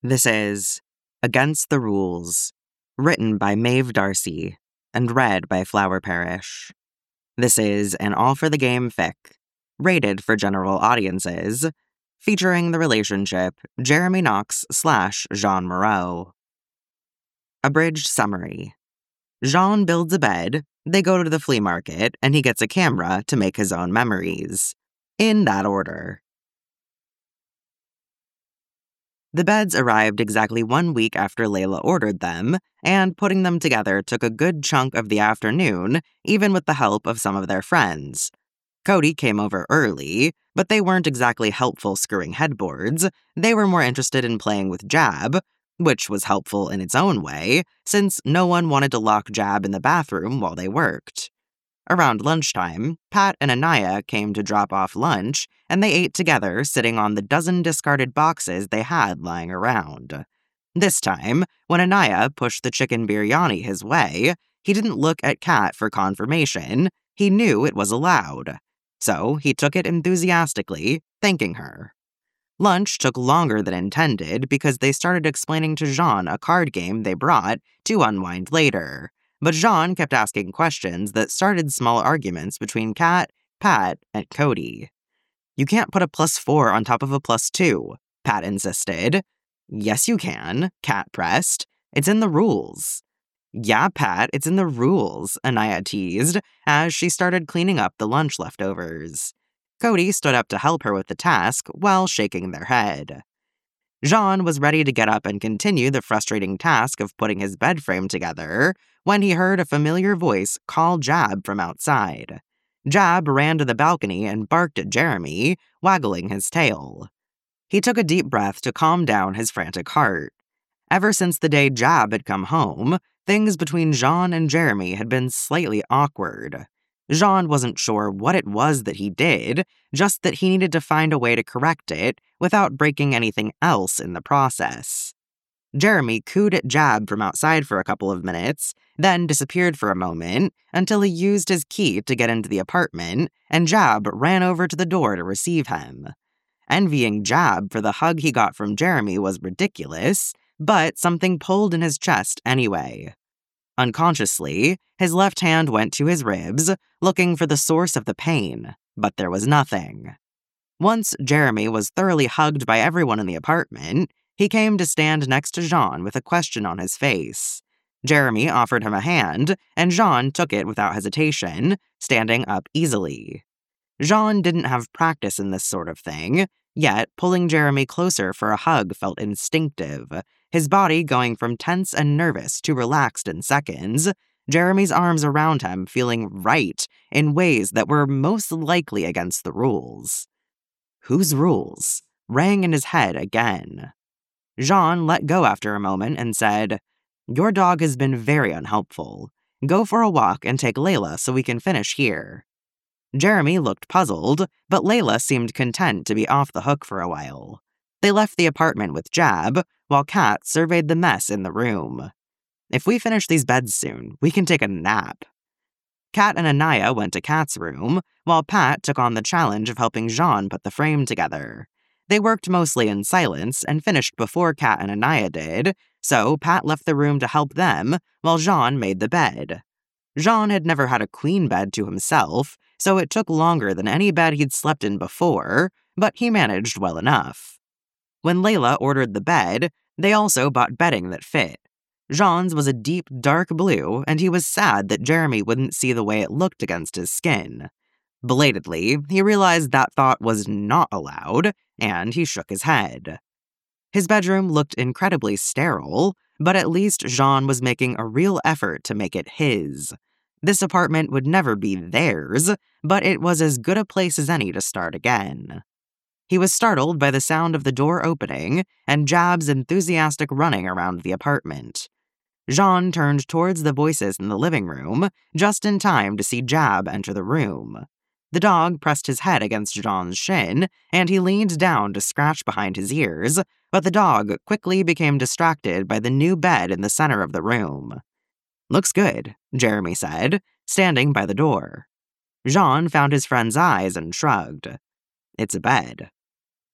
This is Against the Rules, written by Maeve Darcy and read by Flower Parish. This is an All for the Game fic, rated for general audiences, featuring the relationship Jeremy Knox / Jean Moreau. Abridged summary. Jean builds a bed, they go to the flea market, and he gets a camera to make his own memories. In that order. The beds arrived exactly 1 week after Layla ordered them, and putting them together took a good chunk of the afternoon, even with the help of some of their friends. Cody came over early, but they weren't exactly helpful screwing headboards. They were more interested in playing with Jab, which was helpful in its own way, since no one wanted to lock Jab in the bathroom while they worked. Around lunchtime, Pat and Anaya came to drop off lunch, and they ate together, sitting on the dozen discarded boxes they had lying around. This time, when Anaya pushed the chicken biryani his way, he didn't look at Kat for confirmation. He knew it was allowed. So he took it enthusiastically, thanking her. Lunch took longer than intended because they started explaining to Jean a card game they brought to unwind later. But Jean kept asking questions that started small arguments between Kat, Pat, and Cody. "You can't put a +4 on top of a +2, Pat insisted. "Yes, you can," Kat pressed. "It's in the rules." "Yeah, Pat, it's in the rules," Anaya teased, as she started cleaning up the lunch leftovers. Cody stood up to help her with the task while shaking their head. Jean was ready to get up and continue the frustrating task of putting his bed frame together when he heard a familiar voice call Jab from outside. Jab ran to the balcony and barked at Jeremy, waggling his tail. He took a deep breath to calm down his frantic heart. Ever since the day Jab had come home, things between Jean and Jeremy had been slightly awkward. Jean wasn't sure what it was that he did, just that he needed to find a way to correct it without breaking anything else in the process. Jeremy cooed at Jab from outside for a couple of minutes, then disappeared for a moment until he used his key to get into the apartment, and Jab ran over to the door to receive him. Envying Jab for the hug he got from Jeremy was ridiculous, but something pulled in his chest anyway. Unconsciously, his left hand went to his ribs, looking for the source of the pain, but there was nothing. Once Jeremy was thoroughly hugged by everyone in the apartment, he came to stand next to Jean with a question on his face. Jeremy offered him a hand, and Jean took it without hesitation, standing up easily. Jean didn't have practice in this sort of thing, yet pulling Jeremy closer for a hug felt instinctive, his body going from tense and nervous to relaxed in seconds, Jeremy's arms around him feeling right in ways that were most likely against the rules. Whose rules? Rang in his head again. Jean let go after a moment and said, "Your dog has been very unhelpful. Go for a walk and take Layla so we can finish here." Jeremy looked puzzled, but Layla seemed content to be off the hook for a while. They left the apartment with Jab, while Kat surveyed the mess in the room. "If we finish these beds soon, we can take a nap." Kat and Anaya went to Kat's room, while Pat took on the challenge of helping Jean put the frame together. They worked mostly in silence and finished before Kat and Anaya did, so Pat left the room to help them while Jean made the bed. Jean had never had a queen bed to himself, so it took longer than any bed he'd slept in before, but he managed well enough. When Layla ordered the bed, they also bought bedding that fit. Jean's was a deep, dark blue, and he was sad that Jeremy wouldn't see the way it looked against his skin. Belatedly, he realized that thought was not allowed, and he shook his head. His bedroom looked incredibly sterile, but at least Jean was making a real effort to make it his. This apartment would never be theirs, but it was as good a place as any to start again. He was startled by the sound of the door opening and Jab's enthusiastic running around the apartment. Jean turned towards the voices in the living room, just in time to see Jab enter the room. The dog pressed his head against Jean's shin, and he leaned down to scratch behind his ears, but the dog quickly became distracted by the new bed in the center of the room. "Looks good," Jeremy said, standing by the door. Jean found his friend's eyes and shrugged. "It's a bed."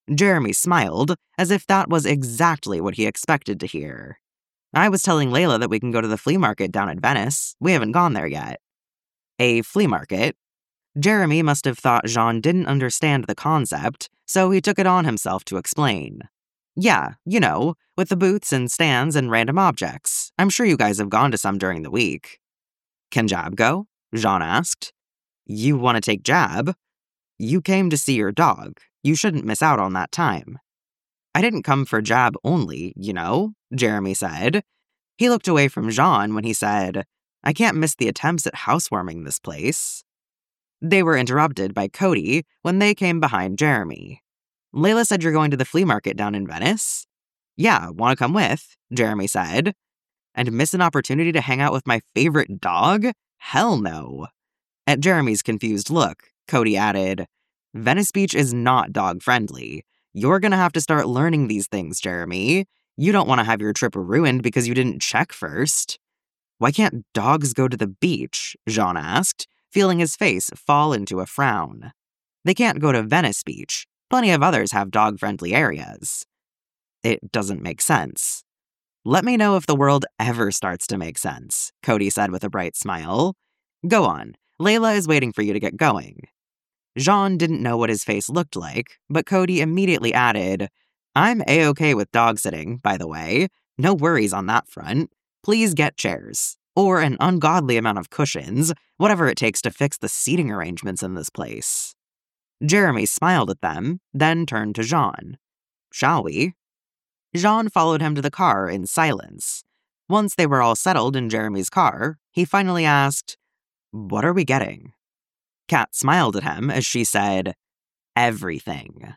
Jeremy smiled, as if that was exactly what he expected to hear. I was telling Layla that we can go to the flea market down at Venice. We haven't gone there yet. A flea market? Jeremy must have thought Jean didn't understand the concept, so he took it on himself to explain. Yeah, you know, with the booths and stands and random objects. I'm sure you guys have gone to some during the week. Can Jab go? Jean asked. You want to take Jab? You came to see your dog. You shouldn't miss out on that time. I didn't come for Jab only, you know, Jeremy said. He looked away from Jean when he said, I can't miss the attempts at housewarming this place. They were interrupted by Cody when they came behind Jeremy. Layla said you're going to the flea market down in Venice? Yeah, want to come with, Jeremy said. And miss an opportunity to hang out with my favorite dog? Hell no. At Jeremy's confused look, Cody added, Venice Beach is not dog-friendly. You're gonna have to start learning these things, Jeremy. You don't want to have your trip ruined because you didn't check first. Why can't dogs go to the beach? Jean asked, feeling his face fall into a frown. They can't go to Venice Beach. Plenty of others have dog-friendly areas. It doesn't make sense. Let me know if the world ever starts to make sense, Cody said with a bright smile. Go on. Layla is waiting for you to get going. Jean didn't know what his face looked like, but Cody immediately added, I'm A-okay with dog sitting, by the way. No worries on that front. Please get chairs. Or an ungodly amount of cushions, whatever it takes to fix the seating arrangements in this place. Jeremy smiled at them, then turned to Jean. Shall we? Jean followed him to the car in silence. Once they were all settled in Jeremy's car, he finally asked, What are we getting? Kat smiled at him as she said, Everything.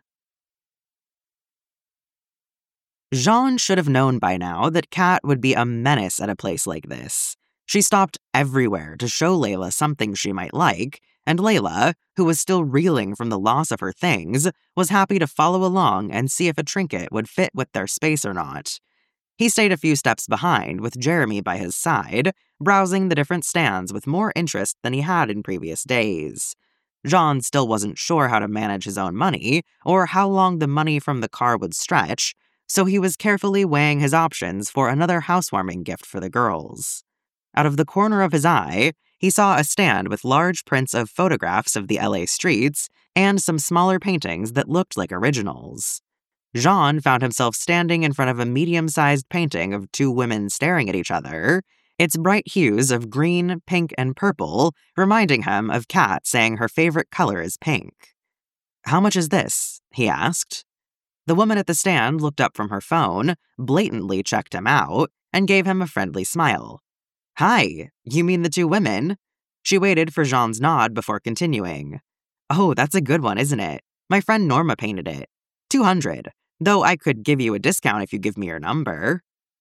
Jean should have known by now that Kat would be a menace at a place like this. She stopped everywhere to show Layla something she might like, and Layla, who was still reeling from the loss of her things, was happy to follow along and see if a trinket would fit with their space or not. He stayed a few steps behind, with Jeremy by his side, browsing the different stands with more interest than he had in previous days. Jean still wasn't sure how to manage his own money, or how long the money from the car would stretch, so he was carefully weighing his options for another housewarming gift for the girls. Out of the corner of his eye, he saw a stand with large prints of photographs of the LA streets and some smaller paintings that looked like originals. Jean found himself standing in front of a medium-sized painting of two women staring at each other, its bright hues of green, pink, and purple reminding him of Kat saying her favorite color is pink. How much is this? He asked. The woman at the stand looked up from her phone, blatantly checked him out, and gave him a friendly smile. Hi, you mean the two women? She waited for Jean's nod before continuing. Oh, that's a good one, isn't it? My friend Norma painted it. $200, though I could give you a discount if you give me your number.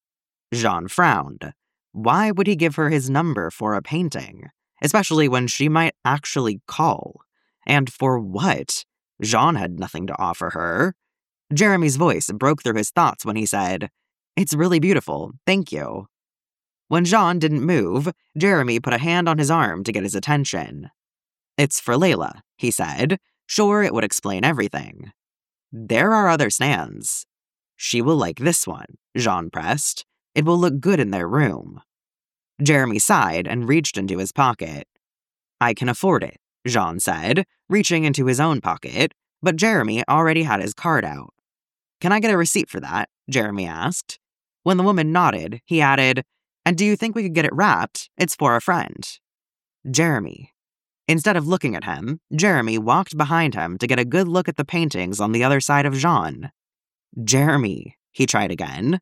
Jean frowned. Why would he give her his number for a painting? Especially when she might actually call. And for what? Jean had nothing to offer her. Jeremy's voice broke through his thoughts when he said, It's really beautiful, thank you. When Jean didn't move, Jeremy put a hand on his arm to get his attention. It's for Layla, he said, sure it would explain everything. There are other stands. She will like this one, Jean pressed. It will look good in their room. Jeremy sighed and reached into his pocket. I can afford it, Jean said, reaching into his own pocket, but Jeremy already had his card out. Can I get a receipt for that? Jeremy asked. When the woman nodded, he added, And do you think we could get it wrapped? It's for a friend. Jeremy. Instead of looking at him, Jeremy walked behind him to get a good look at the paintings on the other side of Jean. Jeremy, he tried again.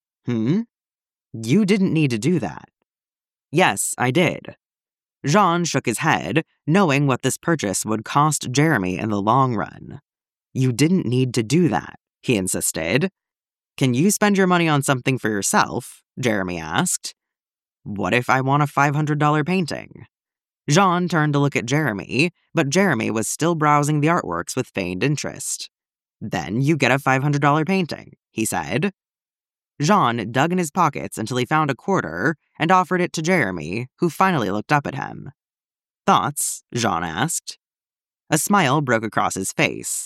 You didn't need to do that. Yes, I did. Jean shook his head, knowing what this purchase would cost Jeremy in the long run. You didn't need to do that, he insisted. Can you spend your money on something for yourself? Jeremy asked. What if I want a $500 painting? Jean turned to look at Jeremy, but Jeremy was still browsing the artworks with feigned interest. Then you get a $500 painting, he said. Jean dug in his pockets until he found a quarter and offered it to Jeremy, who finally looked up at him. Thoughts? Jean asked. A smile broke across his face.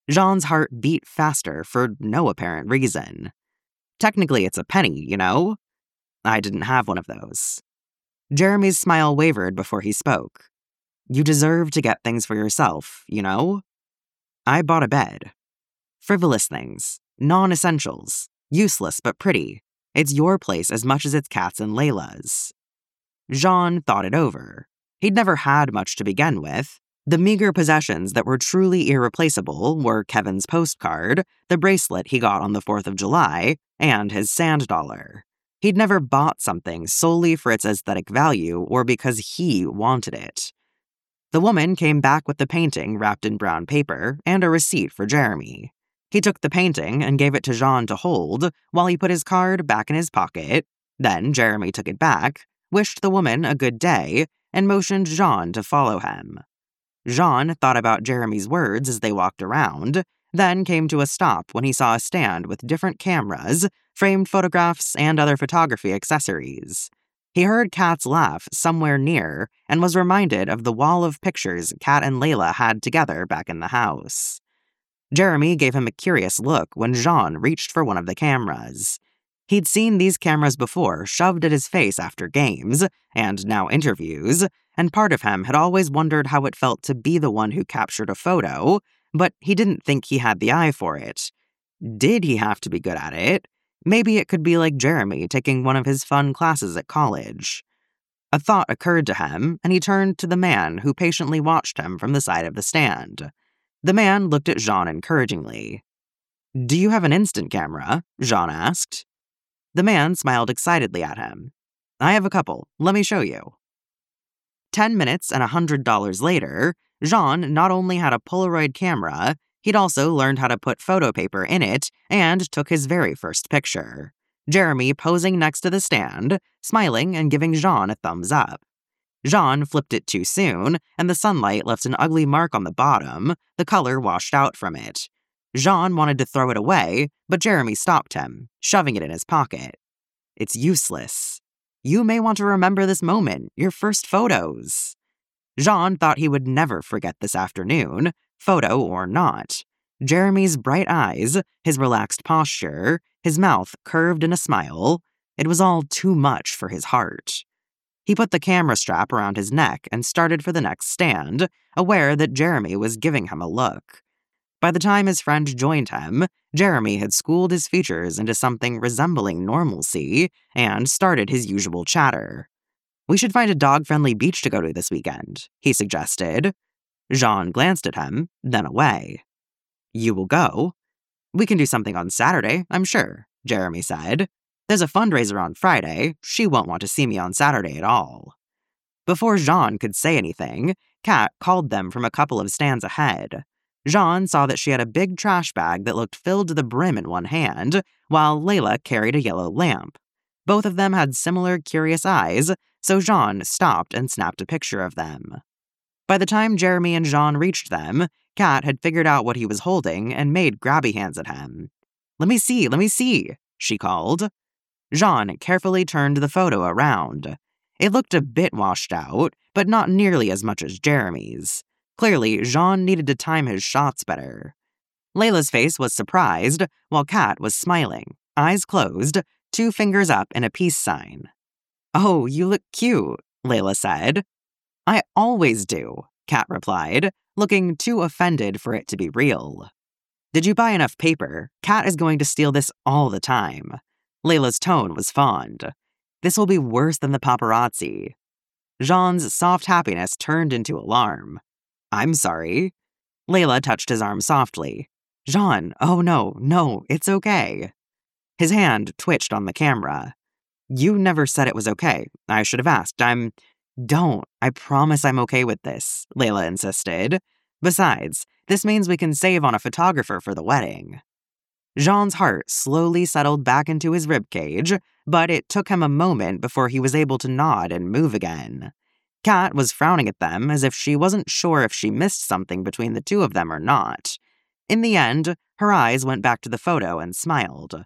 Jean's heart beat faster for no apparent reason. Technically, it's a penny, you know? I didn't have one of those. Jeremy's smile wavered before he spoke. You deserve to get things for yourself, you know? I bought a bed. Frivolous things. Non-essentials. Useless but pretty. It's your place as much as it's Kat's and Layla's. Jean thought it over. He'd never had much to begin with. The meager possessions that were truly irreplaceable were Kevin's postcard, the bracelet he got on the 4th of July, and his sand dollar. He'd never bought something solely for its aesthetic value or because he wanted it. The woman came back with the painting wrapped in brown paper and a receipt for Jeremy. He took the painting and gave it to Jean to hold while he put his card back in his pocket. Then Jeremy took it back, wished the woman a good day, and motioned Jean to follow him. Jean thought about Jeremy's words as they walked around, then came to a stop when he saw a stand with different cameras, framed photographs, and other photography accessories. He heard Kat's laugh somewhere near and was reminded of the wall of pictures Kat and Layla had together back in the house. Jeremy gave him a curious look when Jean reached for one of the cameras. He'd seen these cameras before shoved at his face after games, and now interviews, and part of him had always wondered how it felt to be the one who captured a photo, but he didn't think he had the eye for it. Did he have to be good at it? Maybe it could be like Jeremy taking one of his fun classes at college. A thought occurred to him, and he turned to the man who patiently watched him from the side of the stand. The man looked at Jean encouragingly. Do you have an instant camera? Jean asked. The man smiled excitedly at him. I have a couple. Let me show you. 10 minutes and $100 later, Jean not only had a Polaroid camera, he'd also learned how to put photo paper in it and took his very first picture. Jeremy posing next to the stand, smiling and giving Jean a thumbs up. Jean flipped it too soon, and the sunlight left an ugly mark on the bottom, the color washed out from it. Jean wanted to throw it away, but Jeremy stopped him, shoving it in his pocket. It's useless. You may want to remember this moment, your first photos. Jean thought he would never forget this afternoon, photo or not. Jeremy's bright eyes, his relaxed posture, his mouth curved in a smile. It was all too much for his heart. He put the camera strap around his neck and started for the next stand, aware that Jeremy was giving him a look. By the time his friend joined him, Jeremy had schooled his features into something resembling normalcy and started his usual chatter. We should find a dog-friendly beach to go to this weekend, he suggested. Jean glanced at him, then away. You will go? We can do something on Saturday, I'm sure, Jeremy said. There's a fundraiser on Friday. She won't want to see me on Saturday at all. Before Jean could say anything, Kat called them from a couple of stands ahead. Jean saw that she had a big trash bag that looked filled to the brim in one hand, while Layla carried a yellow lamp. Both of them had similar curious eyes, so Jean stopped and snapped a picture of them. By the time Jeremy and Jean reached them, Kat had figured out what he was holding and made grabby hands at him. Let me see, she called. Jean carefully turned the photo around. It looked a bit washed out, but not nearly as much as Jeremy's. Clearly, Jean needed to time his shots better. Layla's face was surprised, while Kat was smiling, eyes closed, 2 fingers up in a peace sign. Oh, you look cute, Layla said. I always do, Kat replied, looking too offended for it to be real. Did you buy enough paper? Kat is going to steal this all the time. Layla's tone was fond. This will be worse than the paparazzi. Jean's soft happiness turned into alarm. I'm sorry. Layla touched his arm softly. Jean, oh no, it's okay. His hand twitched on the camera. You never said it was okay. I should have asked. Don't. I promise I'm okay with this, Layla insisted. Besides, this means we can save on a photographer for the wedding. Jean's heart slowly settled back into his ribcage, but it took him a moment before he was able to nod and move again. Kat was frowning at them as if she wasn't sure if she missed something between the two of them or not. In the end, her eyes went back to the photo and smiled.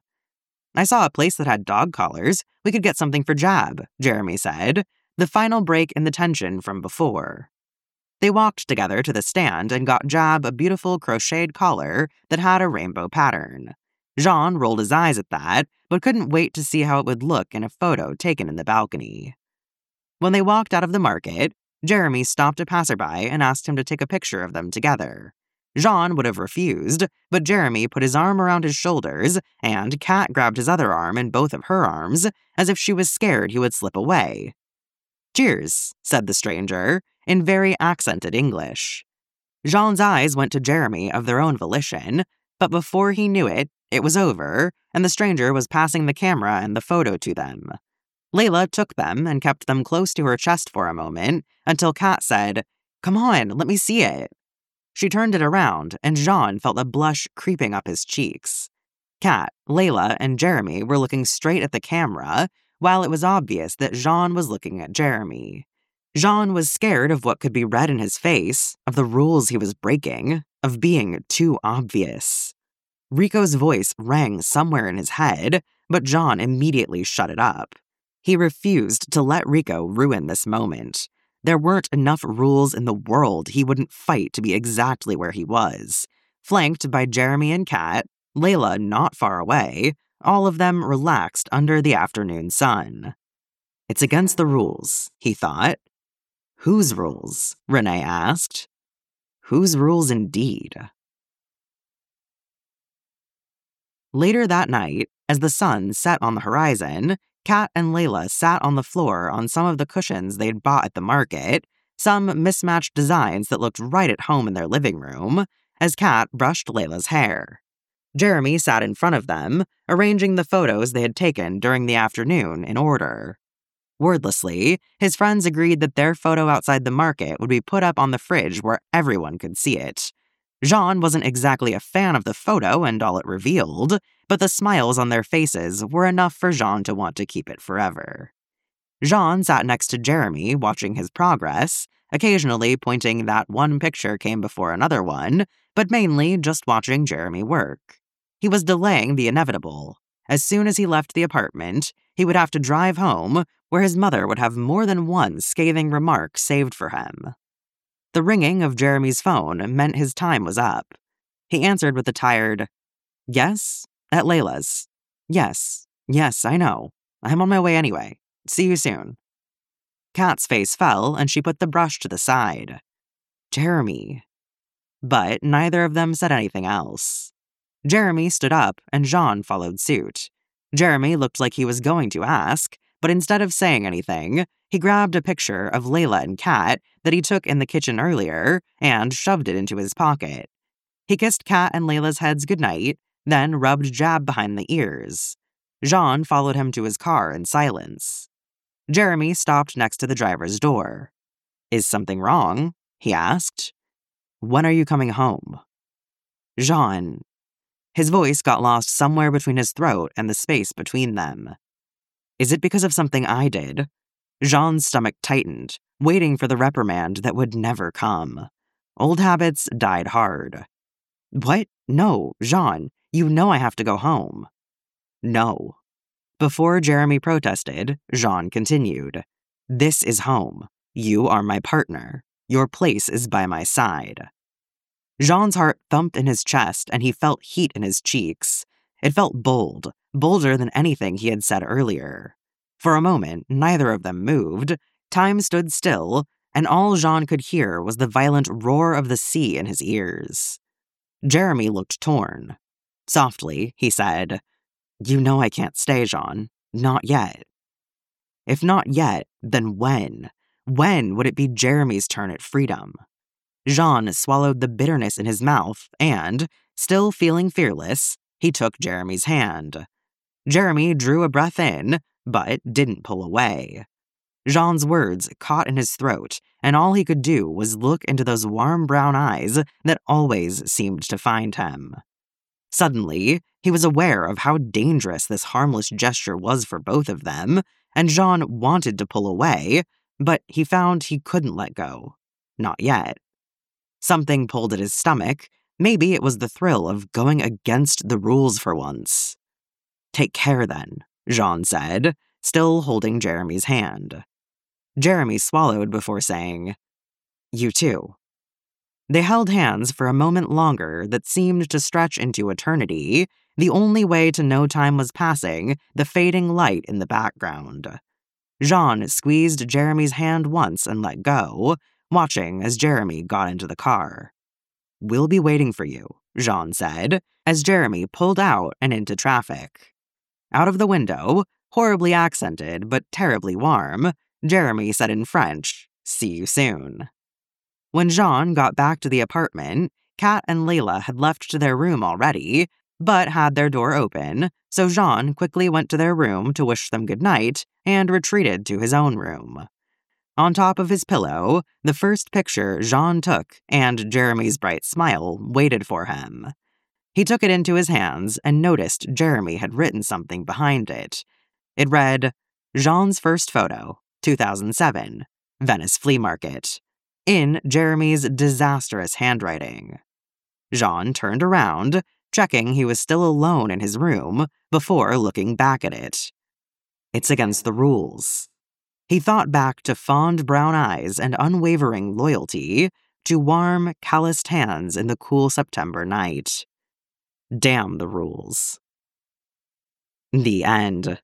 I saw a place that had dog collars. We could get something for Jab, Jeremy said, the final break in the tension from before. They walked together to the stand and got Jab a beautiful crocheted collar that had a rainbow pattern. Jean rolled his eyes at that, but couldn't wait to see how it would look in a photo taken in the balcony. When they walked out of the market, Jeremy stopped a passerby and asked him to take a picture of them together. Jean would have refused, but Jeremy put his arm around his shoulders, and Kat grabbed his other arm in both of her arms, as if she was scared he would slip away. "Cheers," said the stranger, in very accented English. Jean's eyes went to Jeremy of their own volition, but before he knew it, it was over, and the stranger was passing the camera and the photo to them. Layla took them and kept them close to her chest for a moment, until Kat said, "Come on, let me see it." She turned it around, and Jean felt a blush creeping up his cheeks. Kat, Layla, and Jeremy were looking straight at the camera, while it was obvious that Jean was looking at Jeremy. Jean was scared of what could be read in his face, of the rules he was breaking, of being too obvious. Rico's voice rang somewhere in his head, but Jean immediately shut it up. He refused to let Rico ruin this moment. There weren't enough rules in the world he wouldn't fight to be exactly where he was. Flanked by Jeremy and Kat, Layla not far away, all of them relaxed under the afternoon sun. It's against the rules, he thought. Whose rules? Renee asked. Whose rules indeed? Later that night, as the sun set on the horizon, Kat and Layla sat on the floor on some of the cushions they'd bought at the market, some mismatched designs that looked right at home in their living room, as Kat brushed Layla's hair. Jeremy sat in front of them, arranging the photos they had taken during the afternoon in order. Wordlessly, his friends agreed that their photo outside the market would be put up on the fridge where everyone could see it. Jean wasn't exactly a fan of the photo and all it revealed, but the smiles on their faces were enough for Jean to want to keep it forever. Jean sat next to Jeremy, watching his progress, occasionally pointing that one picture came before another one, but mainly just watching Jeremy work. He was delaying the inevitable. As soon as he left the apartment, he would have to drive home, where his mother would have more than one scathing remark saved for him. The ringing of Jeremy's phone meant his time was up. He answered with a tired, "Yes? At Layla's. Yes, I know. I'm on my way anyway. See you soon." Kat's face fell, and she put the brush to the side. Jeremy. But neither of them said anything else. Jeremy stood up, and Jean followed suit. Jeremy looked like he was going to ask, but instead of saying anything, he grabbed a picture of Layla and Kat that he took in the kitchen earlier and shoved it into his pocket. He kissed Kat and Layla's heads goodnight, then rubbed Jab behind the ears. Jean followed him to his car in silence. Jeremy stopped next to the driver's door. "Is something wrong?" he asked. "When are you coming home?" Jean. His voice got lost somewhere between his throat and the space between them. "Is it because of something I did?" Jean's stomach tightened, waiting for the reprimand that would never come. Old habits died hard. "What? No, Jean, you know I have to go home." "No." Before Jeremy protested, Jean continued, "This is home. You are my partner. Your place is by my side." Jean's heart thumped in his chest and he felt heat in his cheeks. It felt bold, bolder than anything he had said earlier. For a moment, neither of them moved. Time stood still, and all Jean could hear was the violent roar of the sea in his ears. Jeremy looked torn. Softly, he said, "You know I can't stay, Jean. Not yet." If not yet, then when? When would it be Jeremy's turn at freedom? Jean swallowed the bitterness in his mouth and, still feeling fearless, he took Jeremy's hand. Jeremy drew a breath in, but didn't pull away. Jean's words caught in his throat, and all he could do was look into those warm brown eyes that always seemed to find him. Suddenly, he was aware of how dangerous this harmless gesture was for both of them, and Jean wanted to pull away, but he found he couldn't let go. Not yet. Something pulled at his stomach. Maybe it was the thrill of going against the rules for once. "Take care then," Jean said, still holding Jeremy's hand. Jeremy swallowed before saying, You too. They held hands for a moment longer that seemed to stretch into eternity, the only way to know time was passing, the fading light in the background. Jean squeezed Jeremy's hand once and let go, watching as Jeremy got into the car. "We'll be waiting for you," Jean said, as Jeremy pulled out and into traffic. Out of the window, horribly accented but terribly warm, Jeremy said in French, "See you soon." When Jean got back to the apartment, Kat and Layla had left to their room already, but had their door open, so Jean quickly went to their room to wish them goodnight and retreated to his own room. On top of his pillow, the first picture Jean took and Jeremy's bright smile waited for him. He took it into his hands and noticed Jeremy had written something behind it. It read, "Jean's first photo, 2007, Venice Flea Market," in Jeremy's disastrous handwriting. Jean turned around, checking he was still alone in his room, before looking back at it. It's against the rules. He thought back to fond brown eyes and unwavering loyalty, to warm, calloused hands in the cool September night. Damn the rules. The end.